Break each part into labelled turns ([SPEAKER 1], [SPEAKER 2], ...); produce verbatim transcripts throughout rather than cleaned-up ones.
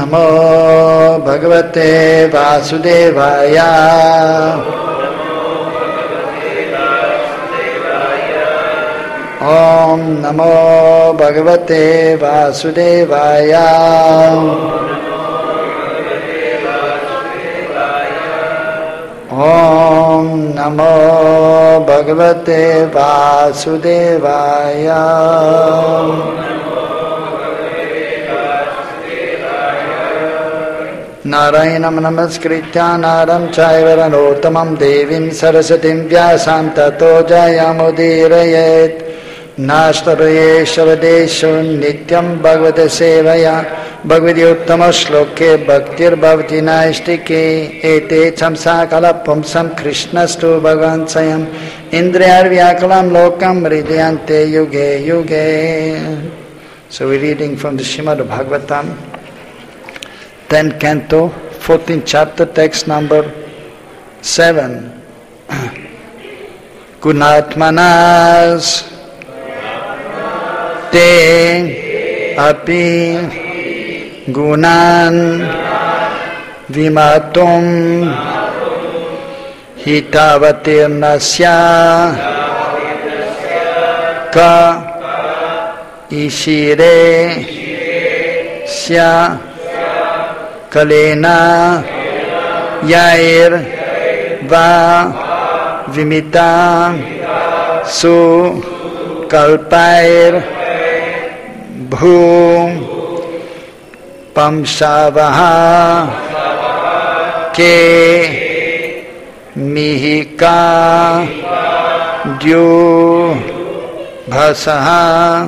[SPEAKER 1] Namo Bhagavate Vasudevaya. Om Namo Bhagavate Vasudevaya. Om Namo Bhagavate Vasudevaya. Narayanam namaskritya naram chaiva narottamam devim sarasatim vyasam tato jayamudirayet. Nashtarye shavadeshu nityam bhagavata sevaya bhagavati uttama shloke bhaktir bhavati naistike ete chamsa kala pumsam krishnastu bhagavan sayam indriyar vyakalam lokam hridayante yuge yuge. So we're reading from the Srimad Bhagavatam, tenth canto, fourteenth chapter, text number seven. Gunatmanas te api gunan vimatum hitavatirnasya ka ishire sya kalena yair va vimita su kalpair bhum pamsavaha ke mihika dyu bhasaha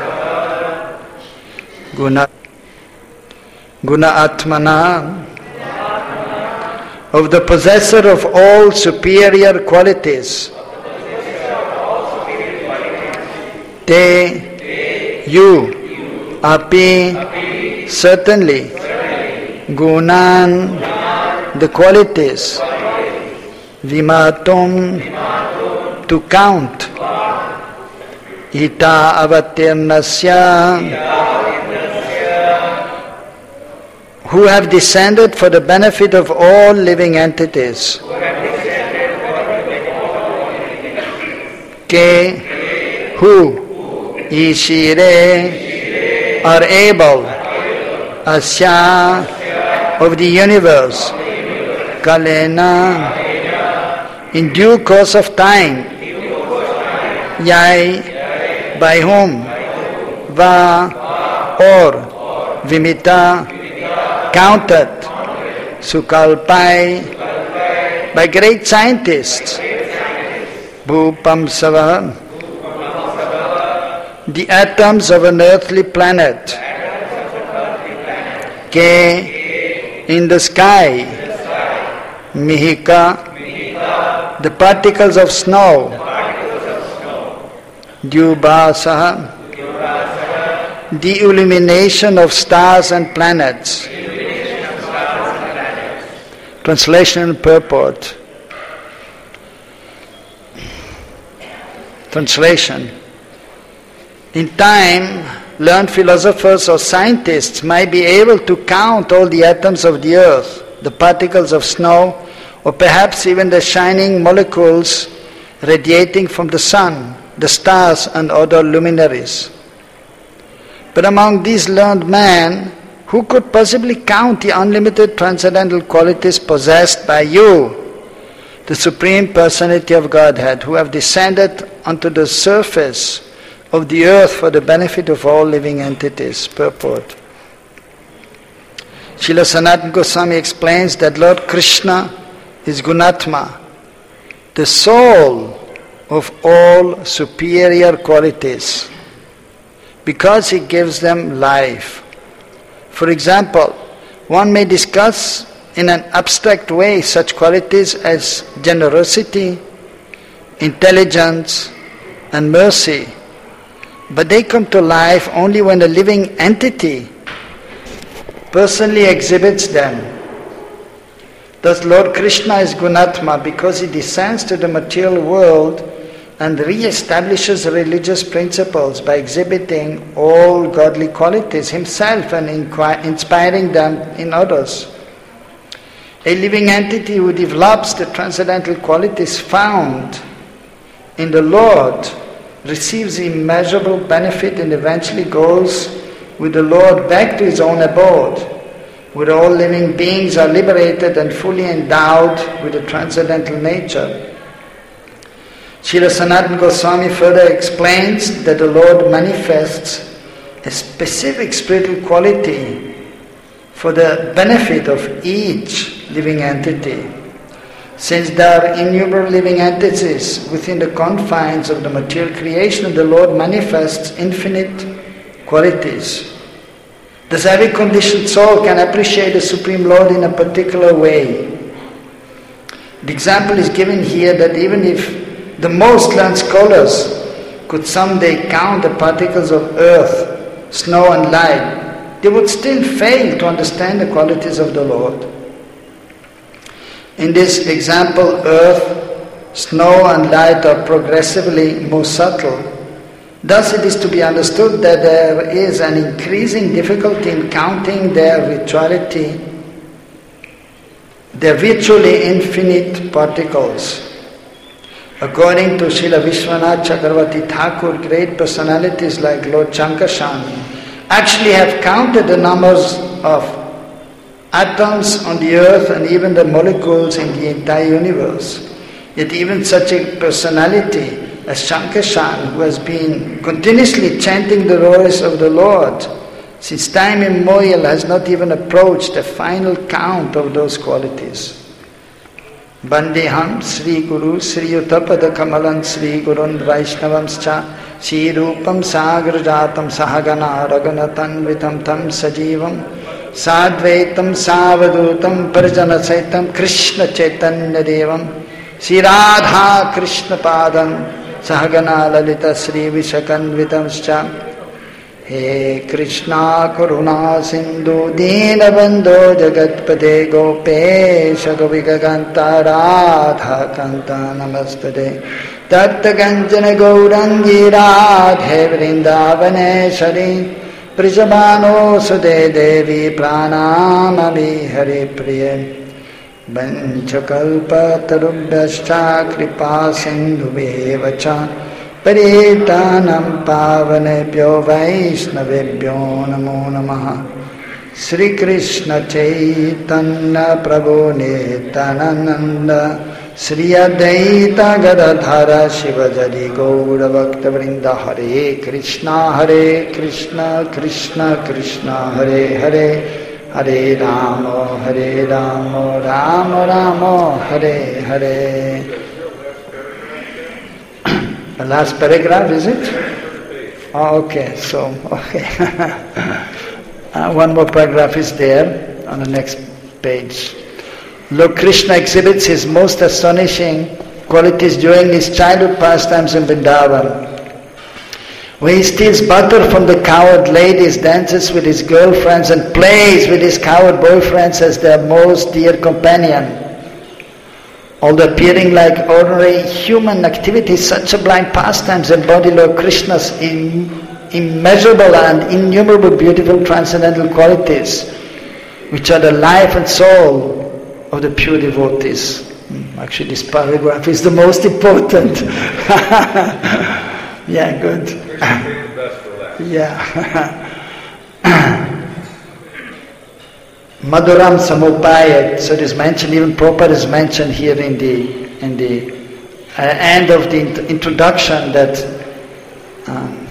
[SPEAKER 1] guna guna atmana, of the possessor of all superior qualities. Te, you, api, certainly, gunan, the qualities, vimatum, to count, ita avatirnasya, who have descended for the benefit of all living entities. Ke, who, ishire, are able, asya, of the universe, kalena, in due course of time, yai, by whom, va, or, vimita, counted, sukalpai, by great scientists, bhupamsava, the atoms of an earthly planet, ke, in the sky, mihika, the particles of snow, dyubhasaha, the illumination of stars and planets. Translation and purport. Translation. In time, learned philosophers or scientists might be able to count all the atoms of the earth, the particles of snow, or perhaps even the shining molecules radiating from the sun, the stars and other luminaries. But among these learned men, who could possibly count the unlimited transcendental qualities possessed by you, the Supreme Personality of Godhead, who have descended onto the surface of the earth for the benefit of all living entities? Purport. Srila Sanatana Goswami explains that Lord Krishna is Gunatma, the soul of all superior qualities, because he gives them life. For example, one may discuss in an abstract way such qualities as generosity, intelligence, and mercy, but they come to life only when a living entity personally exhibits them. Thus Lord Krishna is Gunatma because he descends to the material world and re-establishes religious principles by exhibiting all godly qualities himself and inqui- inspiring them in others. A living entity who develops the transcendental qualities found in the Lord receives immeasurable benefit and eventually goes with the Lord back to his own abode, where all living beings are liberated and fully endowed with a transcendental nature. Srila Sanatana Goswami further explains that the Lord manifests a specific spiritual quality for the benefit of each living entity. Since there are innumerable living entities within the confines of the material creation, the Lord manifests infinite qualities. Thus every conditioned soul can appreciate the Supreme Lord in a particular way. The example is given here that even if the most learned scholars could someday count the particles of earth, snow and light, they would still fail to understand the qualities of the Lord. In this example, earth, snow and light are progressively more subtle. Thus it is to be understood that there is an increasing difficulty in counting their virtuality, their virtually infinite particles. According to Srila Vishwanath Chakravarti Thakur, great personalities like Lord Chankashan actually have counted the numbers of atoms on the earth and even the molecules in the entire universe. Yet even such a personality as Shankashan, who has been continuously chanting the glories of the Lord since time immemorial, has not even approached a final count of those qualities. Bandeham Sri Guru Sri Utapada Kamalan Sri Gurun Vaishnavamscha Sri Rupam Sagrajatam Sahagana Raghunatan Tam Sajivam Sadvaitam Savadutam Parjana Saitam Krishna Chaitanya Devam Sri Radha Krishna Padam Sahagana Lalita Sri Vishakanvitamscha He Krishna Karuna Sindhu Dinabandho Jagatpade Gopesha Govigaganta Radha Kanta Namastade Tatta Ganjana Gaurangi Radhe Vrindavaneshari Prijamano Sude Devi Pranamami Hari Priya Vanchakalpa Tarubhyascha Kripa Sindhu Bevacha Paritanam Pavanebhyo Vaishnavebhyo Namo Namaha Sri Krishna Chaitanya Prabhu Nityananda Sri Advaita Gadadhara Shivajari Gaura Bhakta Vrinda Hare Krishna Hare Krishna Krishna Krishna Hare Hare Hare Rama Hare Rama Rama Rama Hare Hare. The last paragraph, is it? Oh, okay, so, okay. uh, one more paragraph is there on the next page. Lord Krishna exhibits his most astonishing qualities during his childhood pastimes in Vrindavan. When he steals butter from the cowherd ladies, dances with his girlfriends and plays with his cowherd boyfriends as their most dear companion. Although appearing like ordinary human activities, such sublime pastimes embody Lord Krishna's im- immeasurable and innumerable beautiful transcendental qualities, which are the life and soul of the pure devotees. Actually, this paragraph is the most important. Yeah, good. Yeah. Madhuram Samupayat, so it is mentioned, even Prabhupada is mentioned here in the in the uh, end of the int- introduction that um,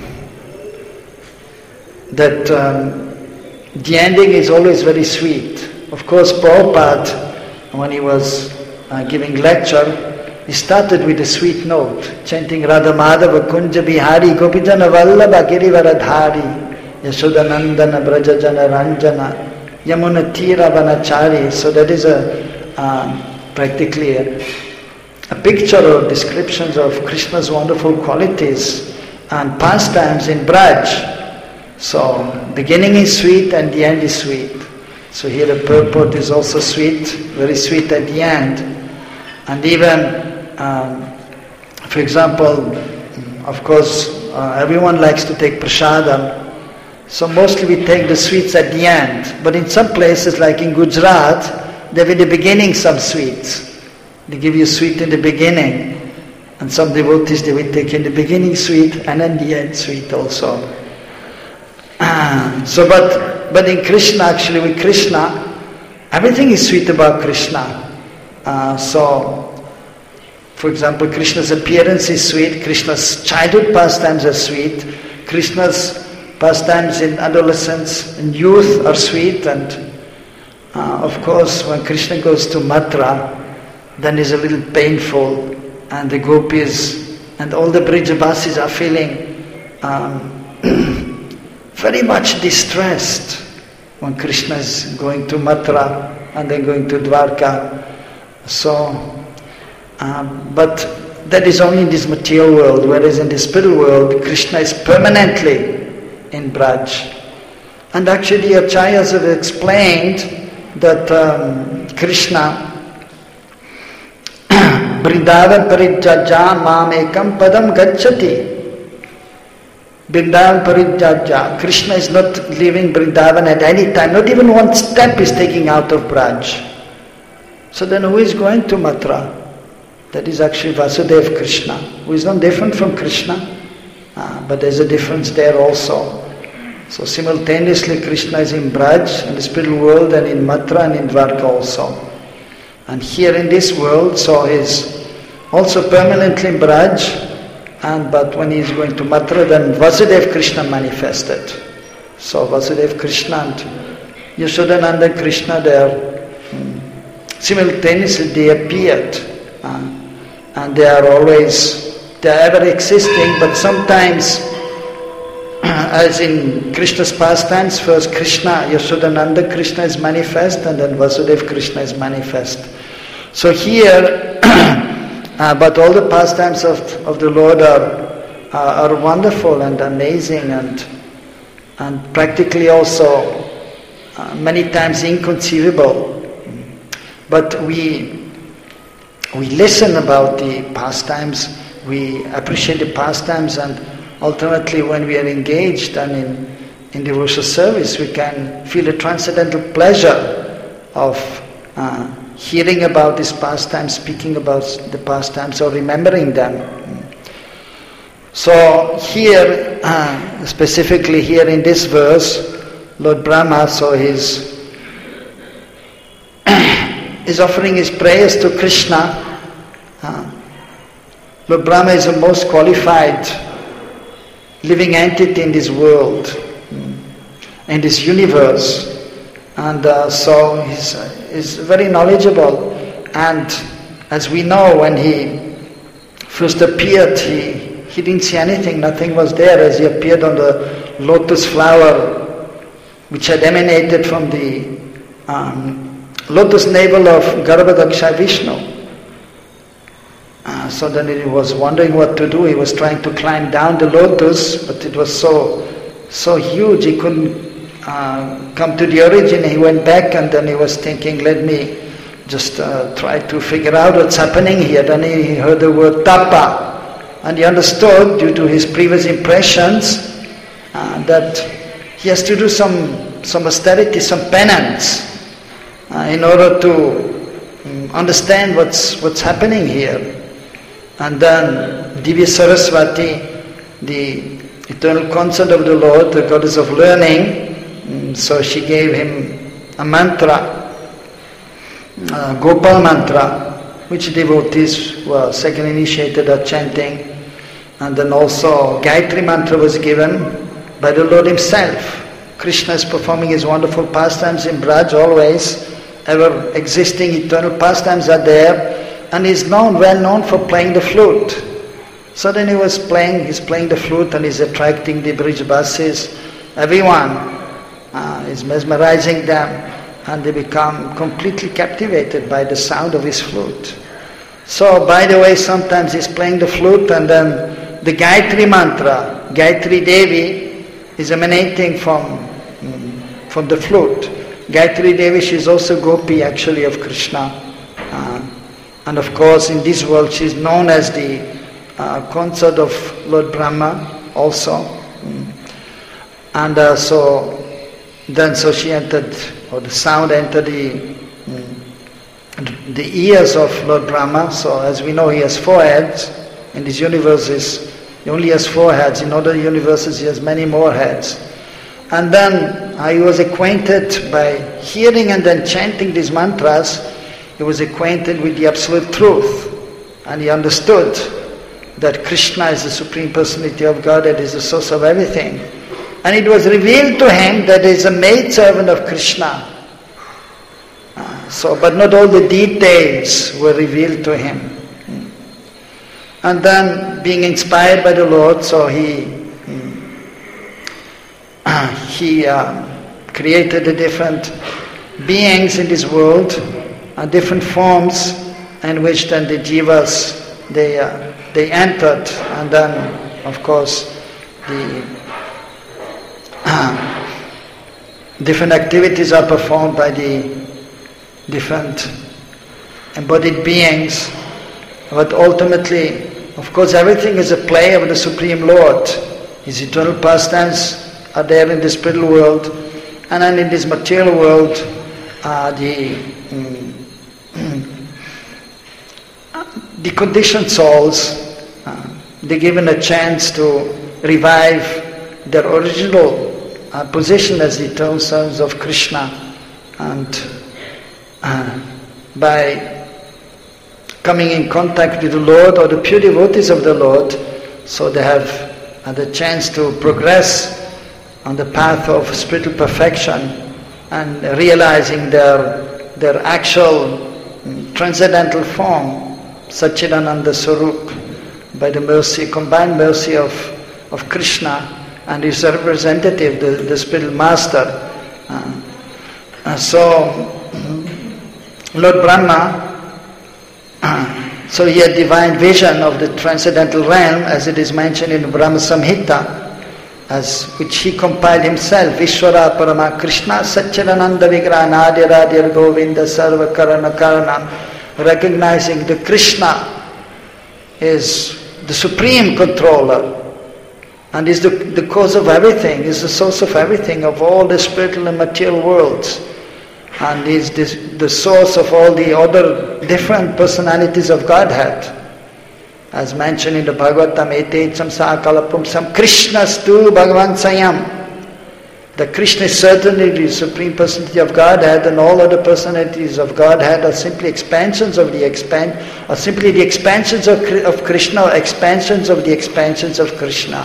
[SPEAKER 1] that um, the ending is always very sweet. Of course, Prabhupada, when he was uh, giving lecture, he started with a sweet note, chanting Radha Madhava Kunja Bihari Gopijana Vallabha Girivaradhari Yashodanandana Brajajana Ranjana Yamuna Tira Vanachari. So that is a um, practically a, a picture or descriptions of Krishna's wonderful qualities and pastimes in Braj. So beginning is sweet and the end is sweet. So here the purport is also sweet, very sweet at the end. And even um, for example, of course, uh, everyone likes to take prasadam, so mostly we take the sweets at the end. But in some places, like in Gujarat, they have in the beginning some sweets. They give you sweet in the beginning. And some devotees, they will take in the beginning sweet and then the end sweet also. Uh, so, but, but in Krishna, actually with Krishna, everything is sweet about Krishna. Uh, so, for example, Krishna's appearance is sweet, Krishna's childhood pastimes are sweet, Krishna's pastimes in adolescence and youth are sweet, and uh, of course when Krishna goes to Mathura, then it's a little painful, and the gopis and all the Brijabasis are feeling um, very much distressed when Krishna is going to Mathura and then going to Dwarka. So, um, but that is only in this material world, whereas in the spiritual world, Krishna is permanently in Braj. And actually the Acharyas have explained that um, Krishna Vrindavan parijjaja mamekam padam gacchati. Vrindavan parijjaja. Krishna is not leaving Vrindavan at any time, not even one step is taking out of Braj. So then who is going to Mathura? That is actually Vasudeva Krishna, who is not different from Krishna, uh, but there's a difference there also. So simultaneously Krishna is in Braj, in the spiritual world, and in Mathura and in Dwarka also. And here in this world, so he is also permanently in Braj, and but when he is going to Mathura, then Vasudeva Krishna manifested. So Vasudeva Krishna and Yashodananda Krishna, they are hmm, simultaneously they appeared, uh, and they are always, they are ever existing, but sometimes, as in Krishna's pastimes, first Krishna, Yashodananda Krishna is manifest, and then Vasudeva Krishna is manifest. So here, uh, but all the pastimes of, of the Lord are, are, are wonderful and amazing, and, and practically also uh, many times inconceivable. But we, we listen about the pastimes, we appreciate the pastimes, and ultimately when we are engaged and in, in devotional service, we can feel a transcendental pleasure of uh, hearing about these pastimes, speaking about the pastimes, or remembering them. So here, uh, specifically here in this verse, Lord Brahma, so he's is offering his prayers to Krishna. Uh, Lord Brahma is the most qualified living entity in this world, in this universe, and uh, so he's, uh, he's very knowledgeable. And as we know, when he first appeared, he, he didn't see anything, nothing was there, as he appeared on the lotus flower which had emanated from the um, lotus navel of Garbhadaksha Vishnu. Uh, so then he was wondering what to do. He was trying to climb down the lotus, but it was so so huge he couldn't uh, come to the origin. He went back, and then he was thinking, let me just uh, try to figure out what's happening here. Then he heard the word tapa, and he understood, due to his previous impressions, uh, that he has to do some, some austerity, some penance, uh, in order to um, understand what's, what's happening here. And then Divya Saraswati, the eternal consort of the Lord, the goddess of learning, so she gave him a mantra, uh, Gopal mantra, which devotees who are second initiated are chanting. And then also Gayatri mantra was given by the Lord himself. Krishna is performing his wonderful pastimes in Braj always, ever existing eternal pastimes are there. And he's known, well known for playing the flute. So then he was playing, he's playing the flute and he's attracting the Brijabasis. Everyone uh, is mesmerizing them, and they become completely captivated by the sound of his flute. So, by the way, sometimes he's playing the flute, and then the Gayatri mantra, Gayatri Devi, is emanating from, from the flute. Gayatri Devi, she is also Gopi actually of Krishna. Uh, And of course, in this world, she is known as the uh, consort of Lord Brahma also. Mm. And uh, so then so she entered, or the sound entered the, mm, the ears of Lord Brahma. So as we know, he has four heads. In these universes, he only has four heads. In other universes, he has many more heads. And then uh, he was acquainted by hearing and then chanting these mantras. He was acquainted with the absolute truth. And he understood that Krishna is the Supreme Personality of Godhead, is the source of everything. And it was revealed to him that he is a maidservant of Krishna. Uh, so, but not all the details were revealed to him. And then, being inspired by the Lord, so he he uh, created the different beings in this world, uh, different forms, in which then the jivas they uh, they entered, and then, of course, the uh, different activities are performed by the different embodied beings, but ultimately, of course, everything is a play of the Supreme Lord. His eternal pastimes are there in the spiritual world, and then in this material world, uh, the um, the conditioned souls, uh, they're given a chance to revive their original uh, position as the eternal sons of Krishna, and uh, by coming in contact with the Lord or the pure devotees of the Lord, so they have uh, the chance to progress on the path of spiritual perfection and realizing their their actual um, transcendental form, Satchidananda Swarup, by the mercy, combined mercy of, of Krishna and his representative, the, the spiritual master. Uh, uh, so, Lord Brahma, so he had divine vision of the transcendental realm, as it is mentioned in Brahma Samhita, as which he compiled himself, Vishwara Parama Krishna Satchidananda Vigraha Nadir Adir Govinda Sarva Karana Karana, recognizing that Krishna is the supreme controller and is the, the cause of everything, is the source of everything, of all the spiritual and material worlds, and is this, the source of all the other different personalities of Godhead. As mentioned in the Bhagavatam, Ete Samsa Kalapumsam, Krishnastu Bhagavan Sayam. The Krishna is certainly the Supreme Personality of Godhead, and all other personalities of Godhead are simply expansions of the expand, are simply the expansions of, of Krishna, or expansions of the expansions of Krishna.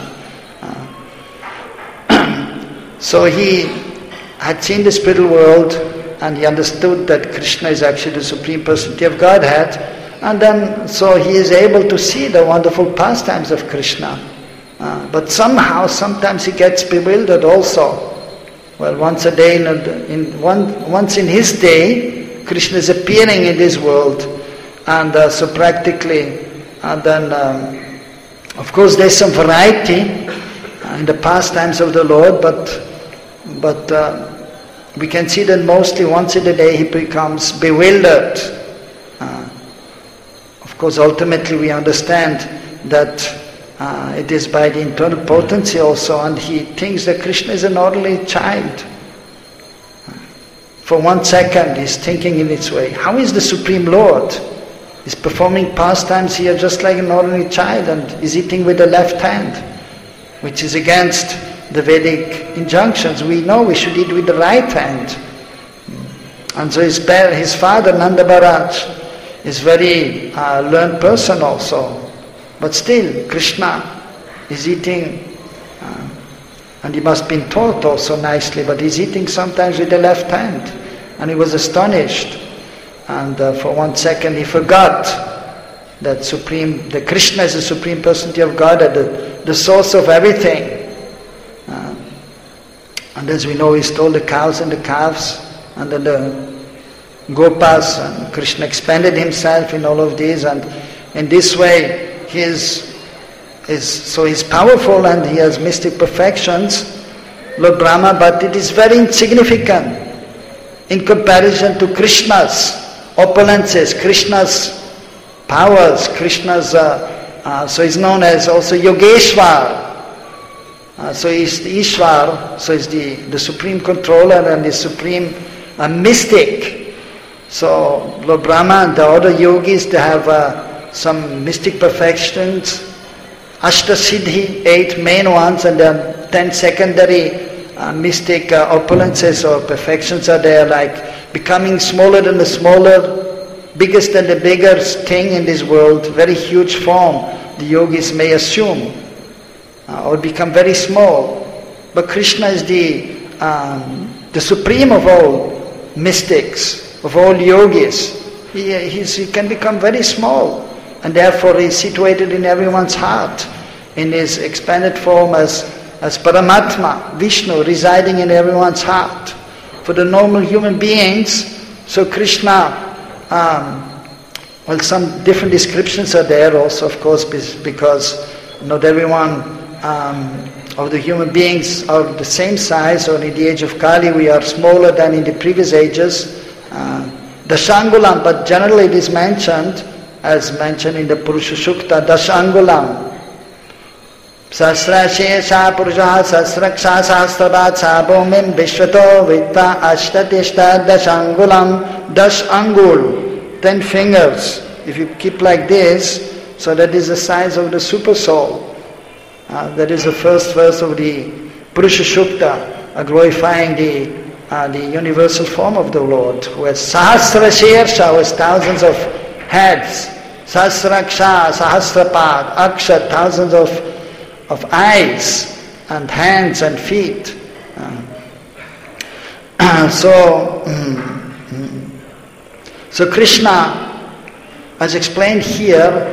[SPEAKER 1] Uh. So he had seen the spiritual world, and he understood that Krishna is actually the Supreme Personality of Godhead. And then, so he is able to see the wonderful pastimes of Krishna. Uh, but somehow, sometimes he gets bewildered also. Well, once a day, in, a, in one, once in his day, Krishna is appearing in this world. And uh, so practically, and then, um, of course, there's some variety in the pastimes of the Lord, but, but uh, we can see that mostly once in a day he becomes bewildered. Of course, ultimately we understand that uh, it is by the internal potency also, and he thinks that Krishna is an ordinary child. For one second he's thinking in its way, how is the Supreme Lord? He's performing pastimes here just like an ordinary child, and is eating with the left hand, which is against the Vedic injunctions. We know we should eat with the right hand. And so his, his father, Nanda Maharaj, is very uh, learned person also, but still Krishna is eating, uh, and he must be taught also nicely, but he's eating sometimes with the left hand, and he was astonished, and uh, for one second he forgot that supreme, that Krishna is the Supreme Personality of God, the, the source of everything. Uh, and as we know, he stole the cows and the calves, and then the Gopas, and Krishna expanded himself in all of these, and in this way he is, is so he's powerful and he has mystic perfections, Lord Brahma, but it is very insignificant in comparison to Krishna's opulences, Krishna's powers, Krishna's uh, uh, so he's known as also Yogeshwar. Uh, so he's the Ishwar, so he's the, the supreme controller and the supreme uh, mystic. So Lord Brahma and the other yogis, they have uh, some mystic perfections, Ashta Siddhi, eight main ones, and then ten secondary uh, mystic uh, opulences or perfections are there, like becoming smaller than the smaller, biggest than the biggest thing in this world, very huge form the yogis may assume. Uh, or become very small. But Krishna is the, um, the supreme of all mystics, of all yogis. He, he's, he can become very small, and therefore he is situated in everyone's heart, in his expanded form as, as Paramatma, Vishnu, residing in everyone's heart. For the normal human beings, so Krishna, um, well, some different descriptions are there also, of course, because not everyone Um, of the human beings are the same size, or in the age of Kali we are smaller than in the previous ages. Uh, Dashangulam, but generally it is mentioned, as mentioned in the Purusha Sukta, Dashangulam. Sasra Shesha Purusha Sasraksha Sahasrabat Sabomim Vishwato Vitta Ashtatishta Dashangulam. Dash Angul, ten fingers. If you keep like this, so that is the size of the super soul. Uh, that is the first verse of the Purusha Sukta, uh, glorifying the uh, the universal form of the Lord, who has Sahasra Shersha, who has thousands of heads, Sahasraksha, Sahasrapad, Aksha, thousands of, of eyes, and hands and feet. Uh, so, um, so Krishna, as explained here,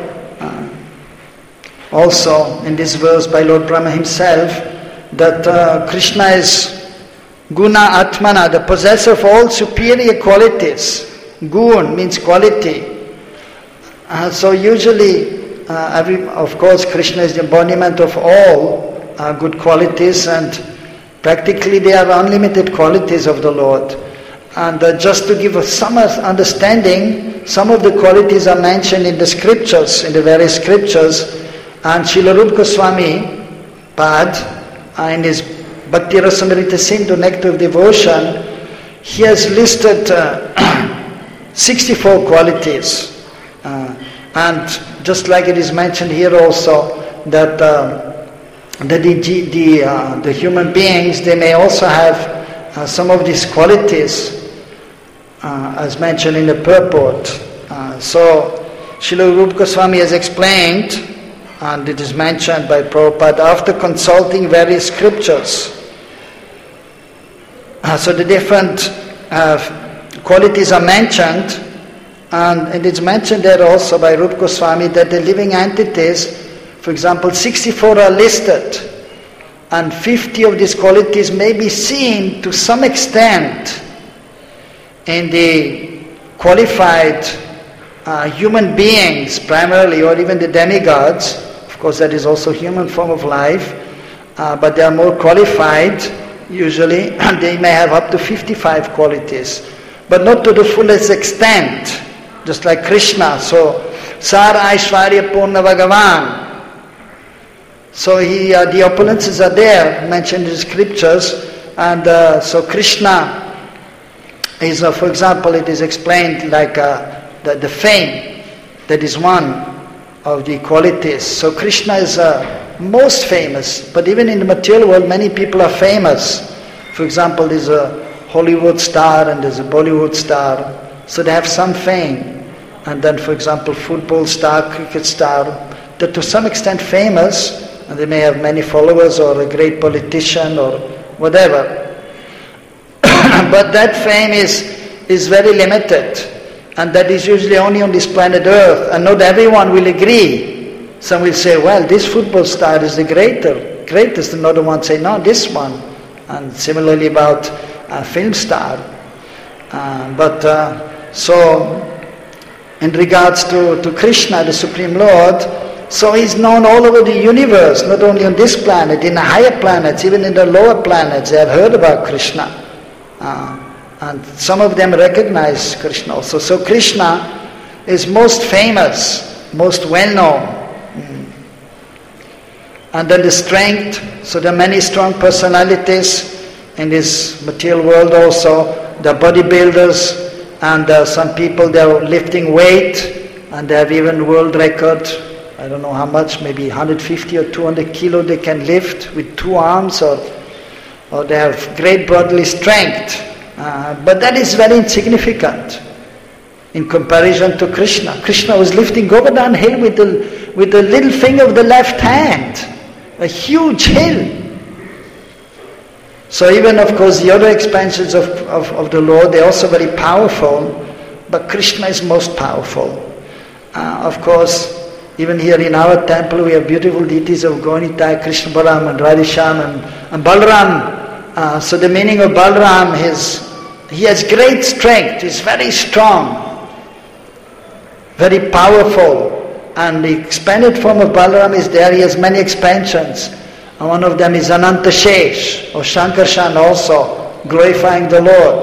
[SPEAKER 1] also in this verse by Lord Brahma himself, that uh, Krishna is Guna Atmana, the possessor of all superior qualities. Gun means quality. Uh, so usually, uh, every, of course, Krishna is the embodiment of all uh, good qualities, and practically they are unlimited qualities of the Lord. And uh, just to give us some understanding, some of the qualities are mentioned in the scriptures, in the various scriptures. And Srila Rupa Goswami Pad, uh, in his Bhakti Rasamrita Sindhu, Nectar of Devotion, he has listed uh, sixty-four qualities. Uh, and just like it is mentioned here also, that, uh, that the, the, uh, the human beings, they may also have uh, some of these qualities, uh, as mentioned in the purport. Uh, so, Srila Rupa Goswami has explained, and it is mentioned by Prabhupada, after consulting various scriptures. Uh, so the different uh, qualities are mentioned, and it is mentioned there also by Rupa Goswami that the living entities, for example, sixty-four are listed, and fifty of these qualities may be seen to some extent in the qualified uh, human beings primarily, or even the demigods. Of course, that is also human form of life, uh, but they are more qualified usually, and they may have up to fifty-five qualities, but not to the fullest extent, just like Krishna. So, Sara Aishwarya Purna Bhagavan. So he, uh, the opulences are there, mentioned in the scriptures, and uh, so Krishna is, uh, for example, it is explained like uh, the, the fame, that is one of the qualities. So Krishna is uh, most famous, but even in the material world many people are famous. For example, there's a Hollywood star and there's a Bollywood star, so they have some fame. And then, for example, football star, cricket star, they're to some extent famous, and they may have many followers, or a great politician or whatever. But that fame is, is very limited, and that is usually only on this planet Earth, and not everyone will agree. Some will say, well, this football star is the greater, greatest, and another one say, no, this one. And similarly about a film star. Uh, but uh, so, in regards to, to Krishna, the Supreme Lord, so he's known all over the universe, not only on this planet, in the higher planets, even in the lower planets, they have heard about Krishna. Uh, and some of them recognize Krishna also. So Krishna is most famous, most well known. Mm. And then the strength, so there are many strong personalities in this material world also. There are bodybuilders, and there are some people, they are lifting weight, and they have even world record. I don't know how much, maybe one hundred fifty or two hundred kilo they can lift with two arms, or, or they have great bodily strength. Uh, but that is very insignificant in comparison to Krishna. Krishna was lifting Govardhan hill with the, with the little finger of the left hand. A huge hill. So even, of course, the other expansions of, of, of the Lord, they're also very powerful, but Krishna is most powerful. Uh, of course, even here in our temple, we have beautiful deities of Gaura, Krishna Balaram, and Radhesham, and, and Balaram. Uh, so the meaning of Balaram is, he has great strength, he's very strong, very powerful. And the expanded form of Balaram is there, he has many expansions. And one of them is Ananta Shesh, or Shankarshan also, glorifying the Lord.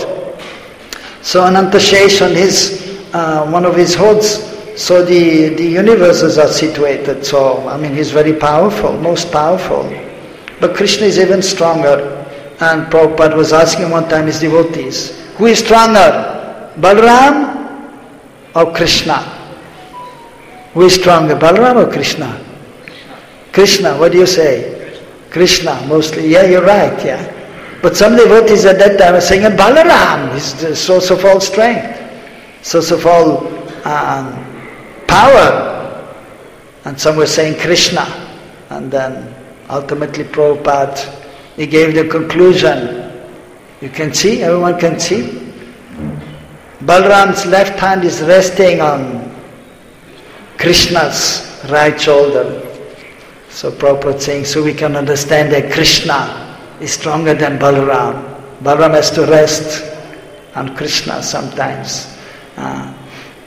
[SPEAKER 1] So Ananta Shesh on his, uh, one of his hoods, so the, the universes are situated. So, I mean, he's very powerful, most powerful. But Krishna is even stronger. And Prabhupada was asking one time his devotees, who is stronger, Balaram or Krishna? Who is stronger, Balaram or Krishna? Krishna, what do you say? Krishna, mostly. Yeah, you're right, yeah. But some devotees at that time were saying, Balaram is the source of all strength, source of all um, power. And some were saying Krishna. And then ultimately Prabhupada, he gave the conclusion. You can see, everyone can see. Balaram's left hand is resting on Krishna's right shoulder. So Prabhupada saying, so we can understand that Krishna is stronger than Balaram. Balaram has to rest on Krishna sometimes. Uh,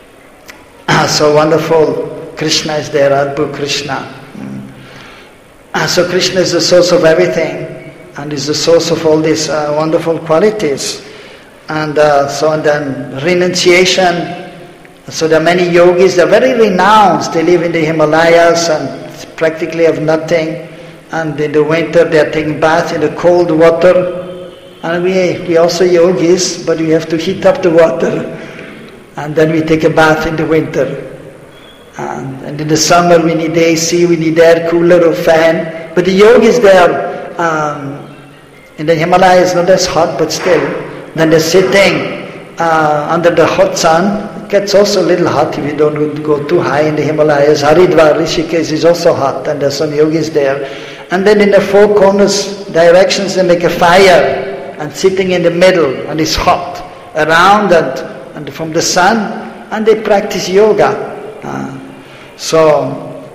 [SPEAKER 1] so wonderful, Krishna is there, Adbhu Krishna. Mm. Uh, so Krishna is the source of everything, and is the source of all these uh, wonderful qualities. And uh, so and then renunciation. So there are many yogis, they're very renowned, they live in the Himalayas and practically have nothing. And in the winter they are taking bath in the cold water. And we we also yogis, but we have to heat up the water. And then we take a bath in the winter. And, and in the summer we need A C, we need air cooler or fan. But the yogis there, um, in the Himalayas, not as hot, but still. Then they're sitting uh, under the hot sun. It gets also a little hot if you don't go too high in the Himalayas. Haridwar, Rishikesh is also hot, and there's some yogis there. And then in the four corners, directions, they make a fire, and sitting in the middle, and it's hot around and, and from the sun, and they practice yoga. Uh, so,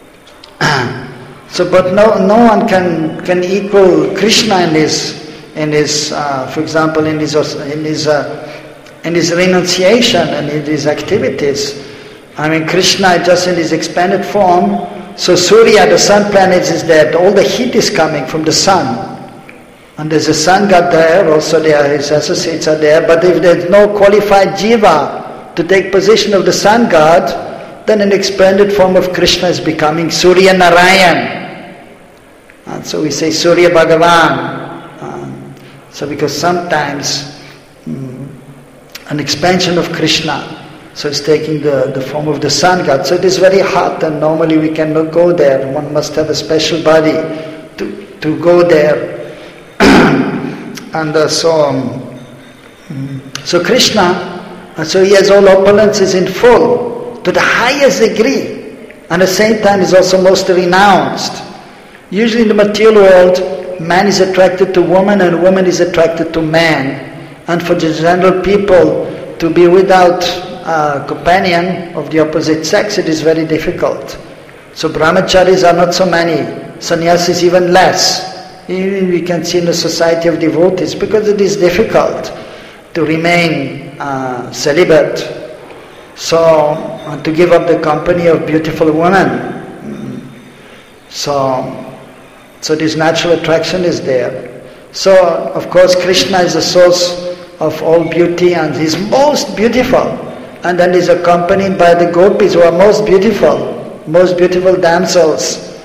[SPEAKER 1] so, but no, no one can can equal Krishna in his in his, uh, for example, in his in his. Uh, in his renunciation and in his activities. I mean, Krishna just in his expanded form. So Surya, the sun planet, is there. All the heat is coming from the sun. And there's a sun god there, also there, his associates are there. But if there's no qualified jiva to take position of the sun god, then an expanded form of Krishna is becoming Surya Narayan. And so we say Surya Bhagavan. Um, so because sometimes an expansion of Krishna, so it's taking the, the form of the sun god. So it is very hot, and normally we cannot go there. One must have a special body to, to go there. and uh, so, um, so Krishna, uh, so he has all opulences in full, to the highest degree, and at the same time is also most renounced. Usually in the material world, man is attracted to woman and woman is attracted to man. And for the general people to be without a companion of the opposite sex, it is very difficult. So brahmacharis are not so many, sannyasis even less. Even we can see in the society of devotees, because it is difficult to remain uh, celibate. So, uh, to give up the company of beautiful women. So, so this natural attraction is there. So, of course, Krishna is the source of all beauty, and he's most beautiful. And then he's accompanied by the gopis who are most beautiful, most beautiful damsels.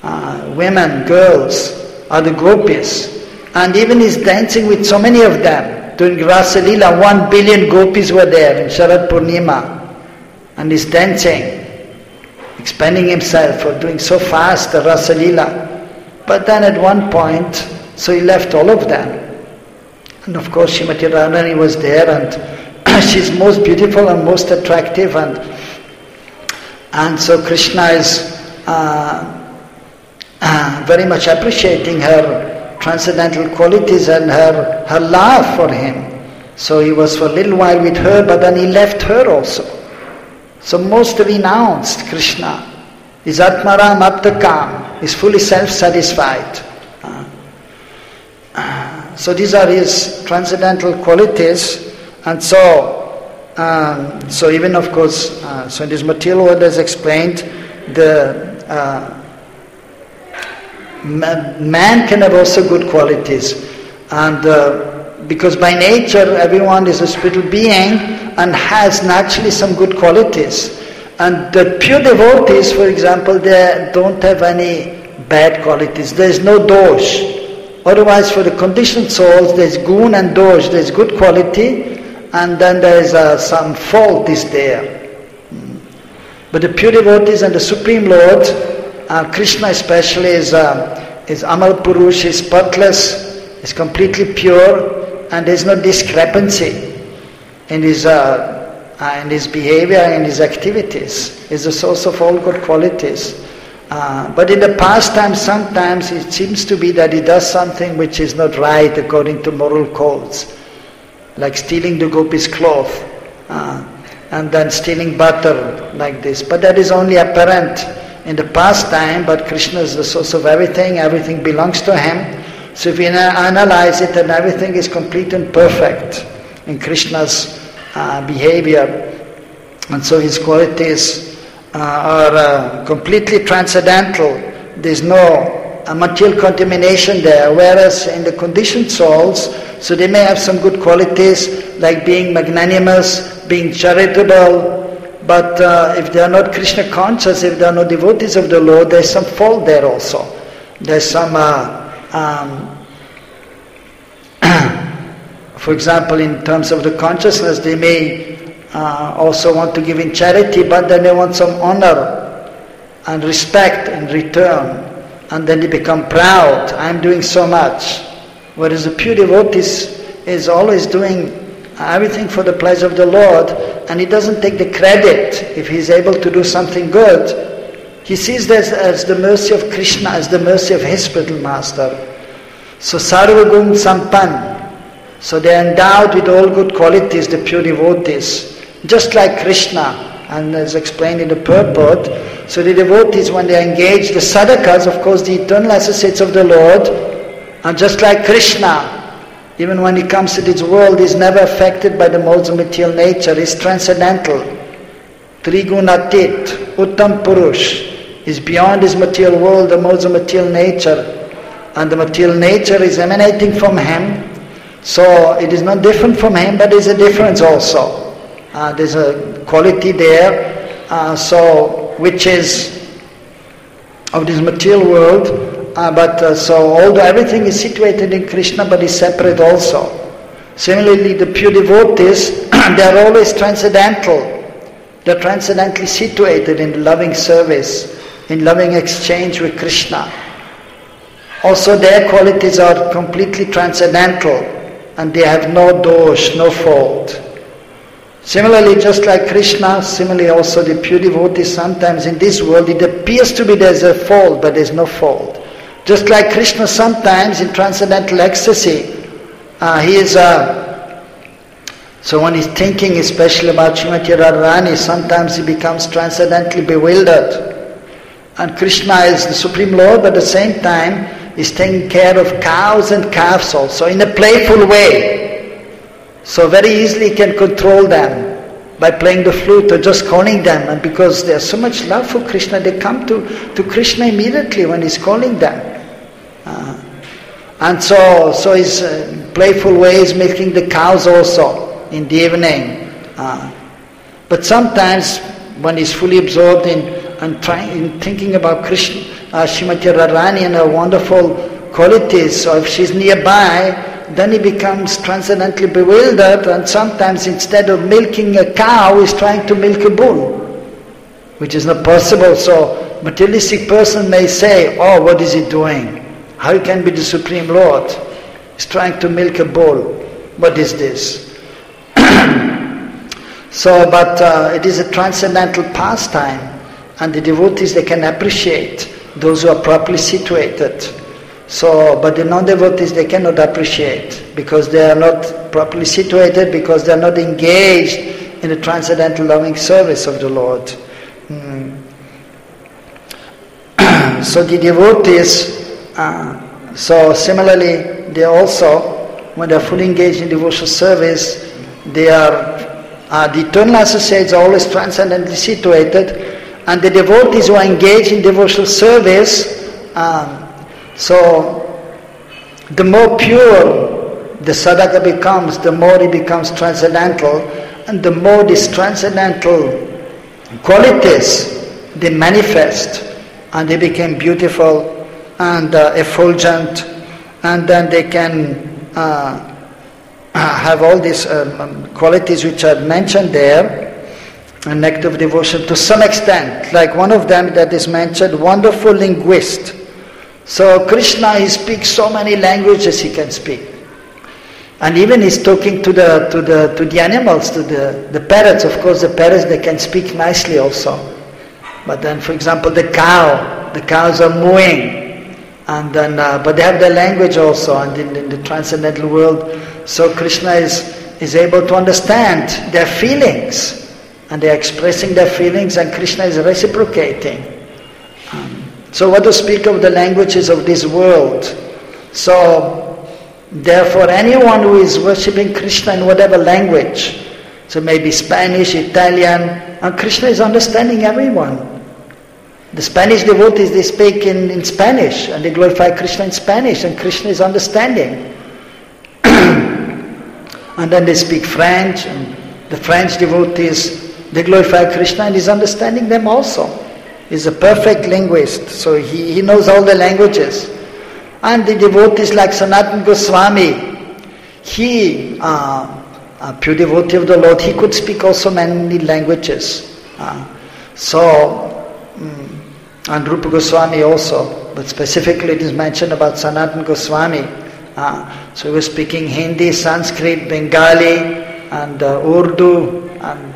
[SPEAKER 1] uh, women, girls, are the gopis. And even he's dancing with so many of them. During Rasa Leela, one billion gopis were there in Sharad Purnima. And he's dancing, expanding himself, or doing so fast the Rasa Leela. But then at one point, so he left all of them. And of course Srimati Radharani was there, and she's most beautiful and most attractive, and and so Krishna is uh, uh, very much appreciating her transcendental qualities and her, her love for him. So he was for a little while with her, but then he left her also. So most renounced Krishna is Atmaram Aptakam, is fully self-satisfied. Uh, uh, so these are his transcendental qualities, and so um, so even of course, uh, so in this material world as explained, the uh, man can have also good qualities, and uh, because by nature everyone is a spiritual being and has naturally some good qualities. And the pure devotees, for example, they don't have any bad qualities. There is no dosh. Otherwise, for the conditioned souls, there is gun and dosh. There is good quality, and then there is uh, some fault is there. But the pure devotees and the Supreme Lord, uh, Krishna especially, is uh, is Amal Purush, is spotless, is completely pure, and there is no discrepancy in his uh, uh, in his behavior and his activities. Is the source of all good qualities. Uh, but in the past time, sometimes it seems to be that he does something which is not right according to moral codes, like stealing the gopis' cloth, uh, and then stealing butter like this. But that is only apparent in the past time, but Krishna is the source of everything, everything belongs to him. So if we analyze it, then everything is complete and perfect in Krishna's uh, behavior. And so his qualities uh, are uh, completely transcendental. There is no uh, material contamination there, whereas in the conditioned souls, so they may have some good qualities like being magnanimous, being charitable, but uh, if they are not Krishna conscious, if they are not devotees of the Lord, there is some fault there also. There is some, uh, um, for example, in terms of the consciousness, they may uh, also want to give in charity, but then they want some honor and respect in return, and then they become proud. I am doing so much. Whereas the pure devotee is always doing everything for the pleasure of the Lord, and he doesn't take the credit if he is able to do something good. He sees this as the mercy of Krishna, as the mercy of his spiritual master. So Sarvagun Sampan. So they are endowed with all good qualities, the pure devotees. Just like Krishna, and as explained in the purport. So the devotees, when they engage the sadhakas, of course the eternal associates of the Lord, and just like Krishna, even when he comes to this world, he is never affected by the modes of material nature. He is transcendental. Trigunatit, Uttam Purush, is beyond his material world, the modes of material nature. And the material nature is emanating from him. So it is not different from him, but there is a difference also. Uh, there is a quality there, uh, so which is of this material world. Uh, but uh, so although everything is situated in Krishna, but is separate also. Similarly, the pure devotees, they are always transcendental. They are transcendently situated in loving service, in loving exchange with Krishna. Also their qualities are completely transcendental, and they have no dosh, no fault. Similarly, just like Krishna, similarly also the pure devotees, sometimes in this world it appears to be there's a fault, but there's no fault. Just like Krishna, sometimes in transcendental ecstasy, uh, he is, uh, so when he's thinking especially about Srimati Radharani, sometimes he becomes transcendently bewildered. And Krishna is the Supreme Lord, but at the same time is taking care of cows and calves also, in a playful way. So very easily he can control them by playing the flute or just calling them. And because they have so much love for Krishna, they come to, to Krishna immediately when he's calling them. Uh, and so, so his uh, playful way is milking the cows also in the evening. Uh, but sometimes when he's fully absorbed in and trying in thinking about Krishna, uh, Srimati Radharani and her wonderful qualities. So if she's nearby, then he becomes transcendently bewildered, and sometimes instead of milking a cow, he's trying to milk a bull, which is not possible. So materialistic person may say, oh, what is he doing? How he can be the Supreme Lord? He's trying to milk a bull. What is this? So, but uh, it is a transcendental pastime, and the devotees, they can appreciate those who are properly situated. So, but the non-devotees, they cannot appreciate because they are not properly situated, because they are not engaged in the transcendental loving service of the Lord. Mm. So the devotees, uh, so similarly, they also, when they are fully engaged in devotional service, they are, uh, the eternal associates are always transcendently situated, and the devotees who are engaged in devotional service, um, so the more pure the sadhaka becomes, the more he becomes transcendental, and the more these transcendental qualities they manifest, and they become beautiful and uh, effulgent, and then they can uh, have all these um, qualities which are mentioned there, and nectar of devotion to some extent. Like one of them that is mentioned, wonderful linguist. So Krishna, he speaks so many languages he can speak. And even he's talking to the to the to the animals, to the, the parrots. Of course the parrots, they can speak nicely also. But then, for example, the cow, the cows are mooing, and then uh, but they have their language also, and in, in the transcendental world. So Krishna is, is able to understand their feelings, and they are expressing their feelings, and Krishna is reciprocating. Um, So what to speak of the languages of this world? So, therefore, anyone who is worshipping Krishna in whatever language, so maybe Spanish, Italian, and Krishna is understanding everyone. The Spanish devotees, they speak in, in Spanish, and they glorify Krishna in Spanish, and Krishna is understanding. And then they speak French, and the French devotees, they glorify Krishna, and he's understanding them also. He's a perfect linguist, so he, he knows all the languages. And the devotees like Sanatana Goswami, he, uh, a pure devotee of the Lord, he could speak also many languages. Uh, so, um, and Rupa Goswami also, but specifically it is mentioned about Sanatana Goswami. Uh, so he was speaking Hindi, Sanskrit, Bengali, and uh, Urdu, and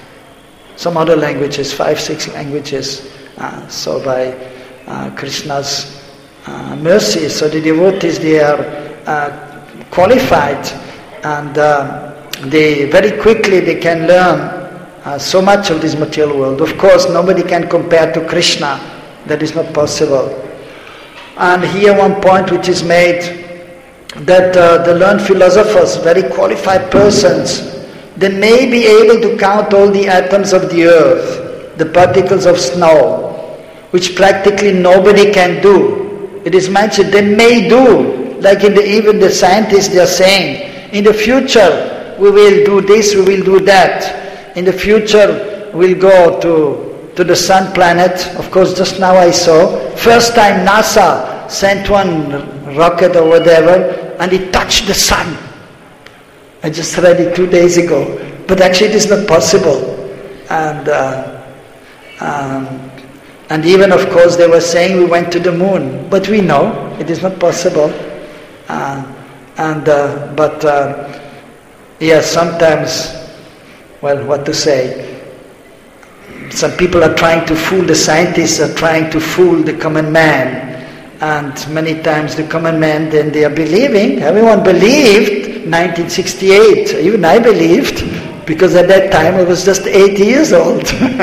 [SPEAKER 1] some other languages, five, six languages. Uh, so by uh, Krishna's uh, mercy, so the devotees, they are uh, qualified, and uh, they very quickly they can learn uh, so much of this material world. Of course, nobody can compare to Krishna. That is not possible. And here one point which is made, that uh, the learned philosophers, very qualified persons, they may be able to count all the atoms of the earth, the particles of snow, which practically nobody can do. It is mentioned they may do, like in the, even the scientists, they are saying, in the future we will do this, we will do that. In the future we'll go to, to the sun planet. Of course, just now I saw, first time NASA sent one rocket or whatever, and it touched the sun. I just read it two days ago. But actually it is not possible. And uh, um, and even, of course, they were saying we went to the moon. But we know it is not possible. Uh, and uh, But, uh, yes, sometimes, well, what to say? Some people are trying to fool, the scientists are trying to fool the common man. And many times the common man, then they are believing. Everyone believed, nineteen sixty-eight, even I believed, because at that time I was just eight years old.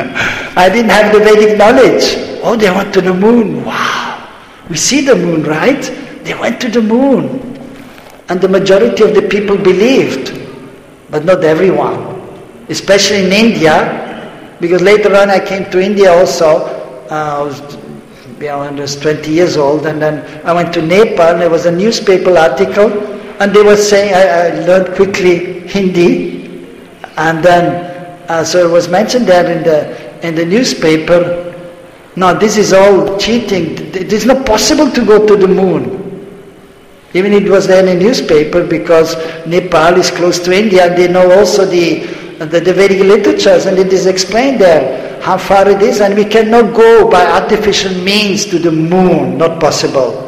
[SPEAKER 1] I didn't have the Vedic knowledge. Oh, they went to the moon. Wow! We see the moon, right? They went to the moon. And the majority of the people believed, but not everyone. Especially in India, because later on I came to India also. Uh, I was You know, I was twenty years old, and then I went to Nepal, and there was a newspaper article, and they were saying, I, I learned quickly Hindi, and then, uh, so it was mentioned there in the in the newspaper, No, this is all cheating. It is not possible to go to the moon. Even it was there in a newspaper because Nepal is close to India and they know also the, the, the Vedic literatures, and it is explained there how far it is, and we cannot go by artificial means to the moon, not possible.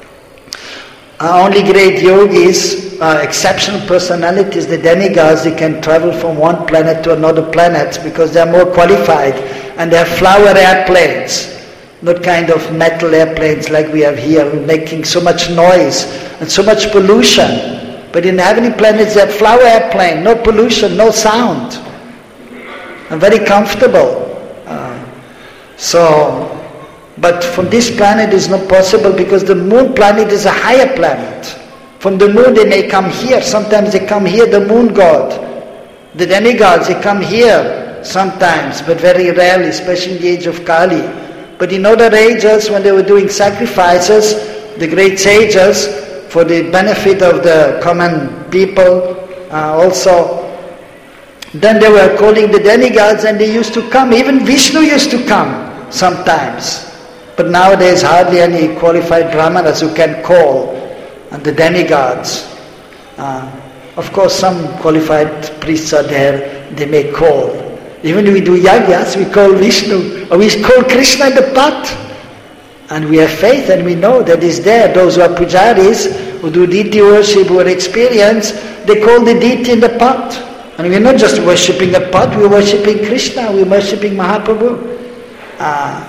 [SPEAKER 1] Uh, only great yogis, uh, exceptional personalities, the demigods, they can travel from one planet to another planet because they are more qualified and they have flower airplanes, not kind of metal airplanes like we have here, making so much noise and so much pollution. But in heavenly planets they have flower airplane, no pollution, no sound, and very comfortable. Uh, so, but from this planet is not possible because the moon planet is a higher planet. From the moon they may come here, sometimes they come here, the moon god. The demigods, they come here sometimes, but very rarely, especially in the age of Kali. But in other ages, when they were doing sacrifices, the great sages, for the benefit of the common people uh, also, then they were calling the demigods and they used to come. Even Vishnu used to come sometimes. But nowadays hardly any qualified brahmanas who can call and the demigods. Uh, of course some qualified priests are there, they may call. Even if we do yagyas, we call Vishnu, or we call Krishna in the pot. And we have faith and we know that is there. Those who are pujaris, who do deity worship, who are experienced, they call the deity in the pot. And we are not just worshipping a pot, we are worshipping Krishna, we are worshipping Mahaprabhu. Uh,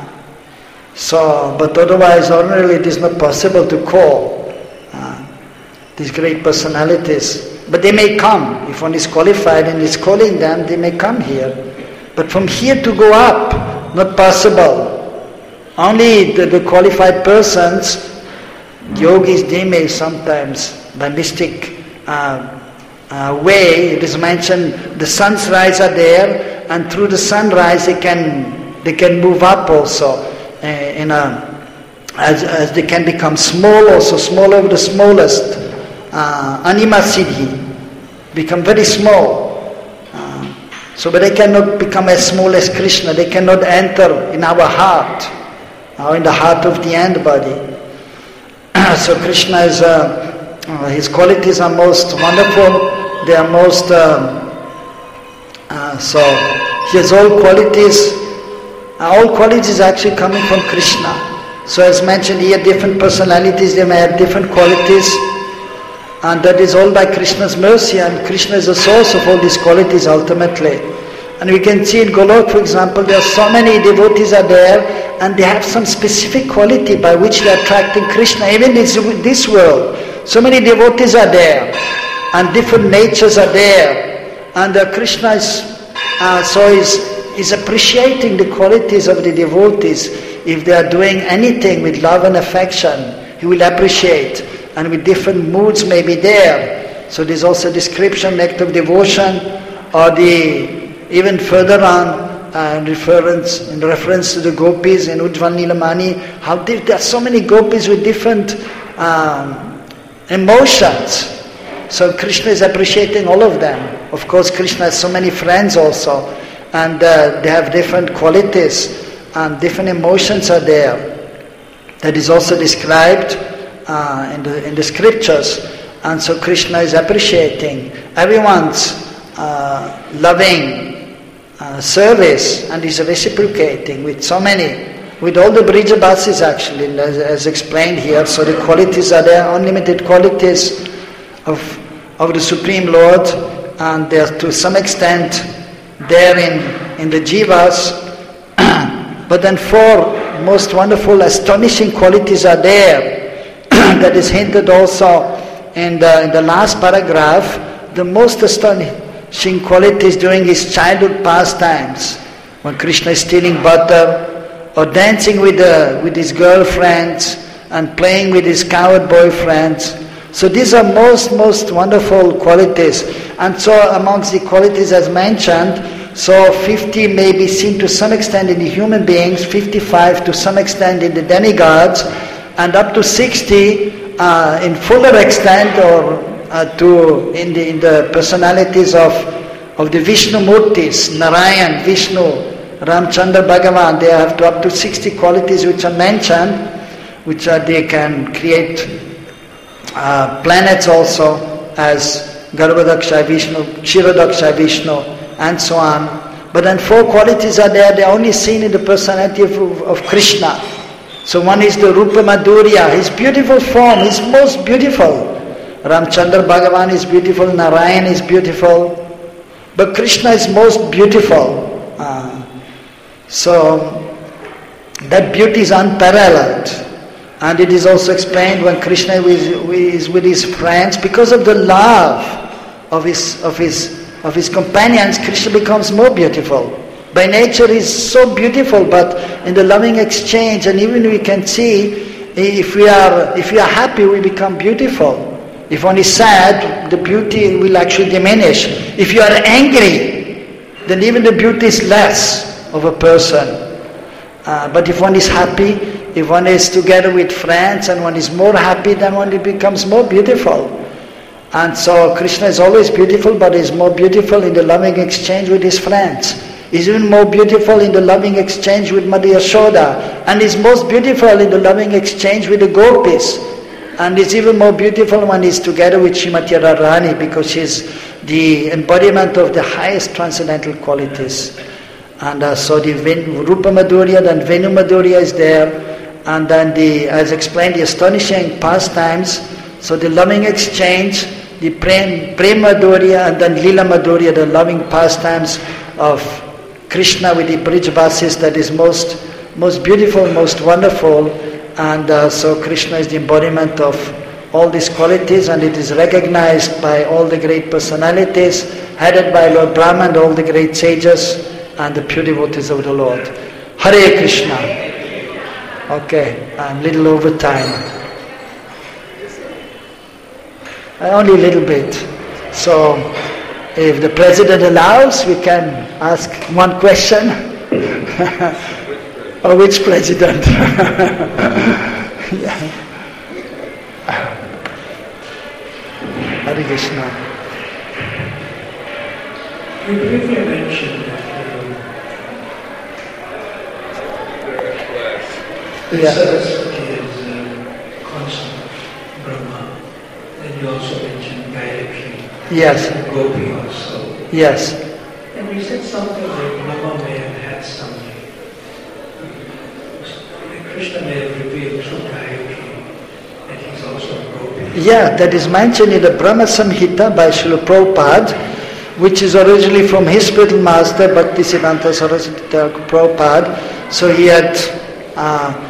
[SPEAKER 1] so, but otherwise, ordinarily it is not possible to call uh, these great personalities. But they may come. If one is qualified and is calling them, they may come here. But from here to go up, not possible. Only the, the qualified persons, yogis, they may sometimes, by mystic uh, uh, way, it is mentioned, the sun's rise are there, and through the sunrise they can they can move up also, uh, in a, as, as they can become small also, small over the smallest, uh, anima siddhi, become very small. Uh, so, but they cannot become as small as Krishna, they cannot enter in our heart. Now in the heart of the end body. So Krishna is, uh, uh, his qualities are most wonderful, they are most, uh, uh, so he has all qualities, uh, all qualities actually coming from Krishna. So as mentioned here, different personalities, they may have different qualities, and that is all by Krishna's mercy, and Krishna is the source of all these qualities ultimately. And we can see in Golok, for example, there are so many devotees are there, and they have some specific quality by which they are attracting Krishna. Even in this, this world, so many devotees are there, and different natures are there, and uh, Krishna is uh, so is is appreciating the qualities of the devotees. If they are doing anything with love and affection, he will appreciate, and with different moods may be there. So there's also description, act of devotion, or the even further on, uh, in reference in reference to the gopis in Ujjwal Nilamani, how they, there are so many gopis with different um, emotions. So Krishna is appreciating all of them. Of course, Krishna has so many friends also, and uh, they have different qualities and different emotions are there. That is also described uh, in the in the scriptures, and so Krishna is appreciating everyone's uh, loving Uh, service, and is reciprocating with so many, with all the Brijabasis actually, as, as explained here. So the qualities are there, unlimited qualities of of the Supreme Lord, and they are to some extent there in, in the Jivas. But then four most wonderful, astonishing qualities are there. That is hinted also in the, in the last paragraph, the most astonishing qualities during his childhood pastimes, when Krishna is stealing butter, or dancing with the, with his girlfriends, and playing with his coward boyfriends. So these are most, most wonderful qualities. And so amongst the qualities as mentioned, so fifty may be seen to some extent in the human beings, fifty-five to some extent in the demigods, and up to sixty uh, in fuller extent, or Uh, to in the in the personalities of of the Vishnu Murtis, Narayan, Vishnu, Ramchandra Bhagavan, they have to up to sixty qualities which are mentioned, which are they can create uh, planets also as Garbhodaksha Vishnu, Kshirodaksha Vishnu, and so on. But then four qualities are there, they are only seen in the personality of, of Krishna. So one is the Rupa Madhurya, his beautiful form, his most beautiful. Ramchandra Bhagavan is beautiful, Narayan is beautiful, but Krishna is most beautiful. Uh, so that beauty is unparalleled. And it is also explained when Krishna is, is with his friends, because of the love of his, of his, of his companions, Krishna becomes more beautiful. By nature he is so beautiful, but in the loving exchange, and even we can see, if we are, if we are happy, we become beautiful. If one is sad, the beauty will actually diminish. If you are angry, then even the beauty is less of a person. Uh, but if one is happy, if one is together with friends and one is more happy, then one becomes more beautiful. And so Krishna is always beautiful, but is more beautiful in the loving exchange with his friends. He's even more beautiful in the loving exchange with Mother Yashoda. And is most beautiful in the loving exchange with the gopis. And it's even more beautiful when he's together with Srimati Radharani, because she's the embodiment of the highest transcendental qualities. And uh, so the Ven- Rupa Madhurya, then Venu Madhurya is there. And then the, as explained, the astonishing pastimes. So the loving exchange, the Prem, Prem Madhurya, and then Lila Madhurya, the loving pastimes of Krishna with the Brijvasis, that is most, most beautiful, most wonderful. And uh, so Krishna is the embodiment of all these qualities, and it is recognized by all the great personalities, headed by Lord Brahma and all the great sages and the pure devotees of the Lord. Hare Krishna. Okay, I'm a little over time. Only a little bit. So, if the President allows, we can ask one question. Or which President? Yeah. Hare Krishna.
[SPEAKER 2] You briefly mentioned that the
[SPEAKER 1] yeah.
[SPEAKER 2] Saraswati is uh, constant Brahma. Then you also mentioned Gayatri.
[SPEAKER 1] Yes.
[SPEAKER 2] And Gopi also.
[SPEAKER 1] Yes.
[SPEAKER 2] And you said something that Brahma may have had something. Krishna may have revealed through Gayatri that he's also a Gopi.
[SPEAKER 1] Yeah, that is mentioned in the Brahma Samhita by Srila Prabhupada, which is originally from his spiritual master, Bhaktisiddhanta Saraswati Thakur Prabhupada. So he had uh,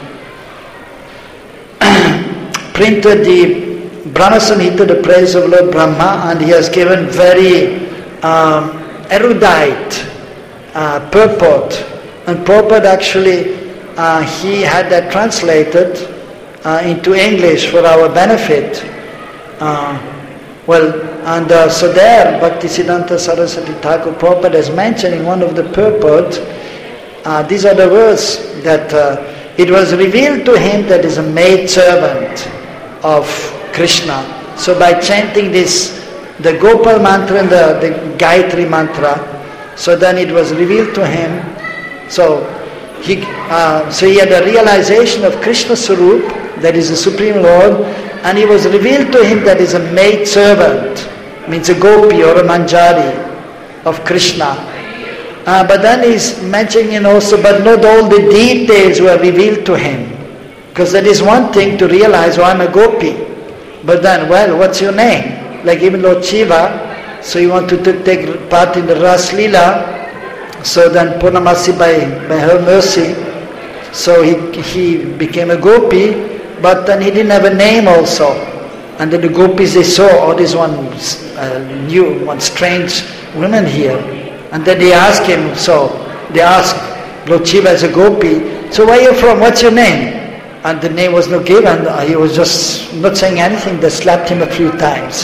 [SPEAKER 1] printed the Brahma Samhita, the praise of Lord Brahma, and he has given very um, erudite uh, purport. And Prabhupada actually, uh, he had that translated uh, into English for our benefit. Uh, well, and uh, so there, Bhaktisiddhanta Saraswati Thakur Prabhupada has mentioned in one of the purport, uh, these are the words that uh, it was revealed to him that is a maid servant of Krishna. So by chanting this, the Gopal mantra and the, the Gayatri mantra, so then it was revealed to him. So he, uh, so he had a realization of Krishna Sarup, that is the Supreme Lord, and he was revealed to him that is a maid servant, means a gopi or a manjari of Krishna. Uh, but then he's mentioning also, but not all the details were revealed to him. Because that is one thing to realize, oh, I'm a gopi. But then, well, what's your name? Like even Lord Shiva, so you want to t- take part in the Ras Leela, so then Purnamasi by, by her mercy, so he, he became a gopi, but then he didn't have a name also. And then the gopis, they saw, oh, this one uh, new, one strange woman here. And then they asked him, so they asked Lord Shiva as a gopi, so where are you from, what's your name? And the name was not given, he was just not saying anything, they slapped him a few times.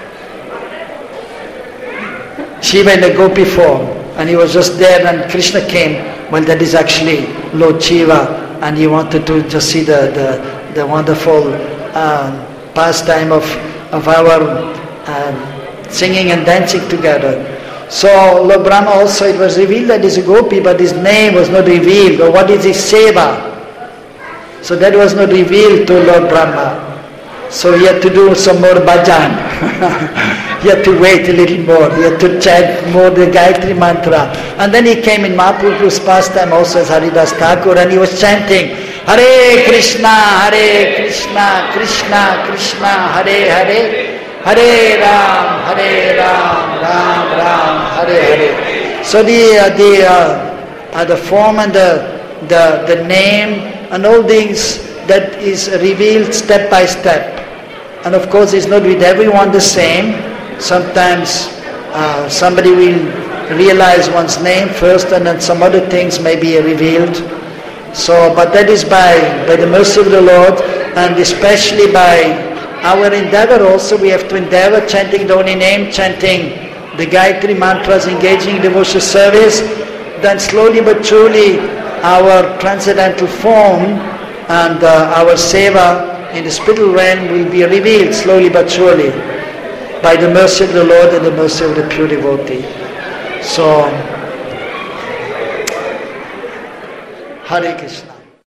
[SPEAKER 1] Shiva in the gopi form, and he was just there, and Krishna came, well that is actually Lord Shiva, and he wanted to just see the, the, the wonderful um, pastime of, of our um, singing and dancing together. So Lord Brahma also, it was revealed that he is a gopi, but his name was not revealed, or what is his seva. So that was not revealed to Lord Brahma. So he had to do some more bhajan. He had to wait a little more. He had to chant more the Gayatri mantra. And then he came in Mahaprabhu's pastime also as Haridas Thakur, and he was chanting, Hare Krishna, Hare Krishna, Krishna Krishna, Hare Hare, Hare Ram, Hare Ram, Ram Ram, Hare Hare. So the uh, the uh, uh, the form and the the the name and all things that is revealed step by step. And of course it's not with everyone the same. Sometimes uh, somebody will realize one's name first and then some other things may be revealed. So, but that is by, by the mercy of the Lord, and especially by our endeavor also. We have to endeavor chanting the holy name, chanting the Gayatri mantras, engaging in devotional service. Then slowly but surely our transcendental form and uh, our seva in the spiritual realm will be revealed slowly but surely by the mercy of the Lord and the mercy of the pure devotee. So, Hare Krishna.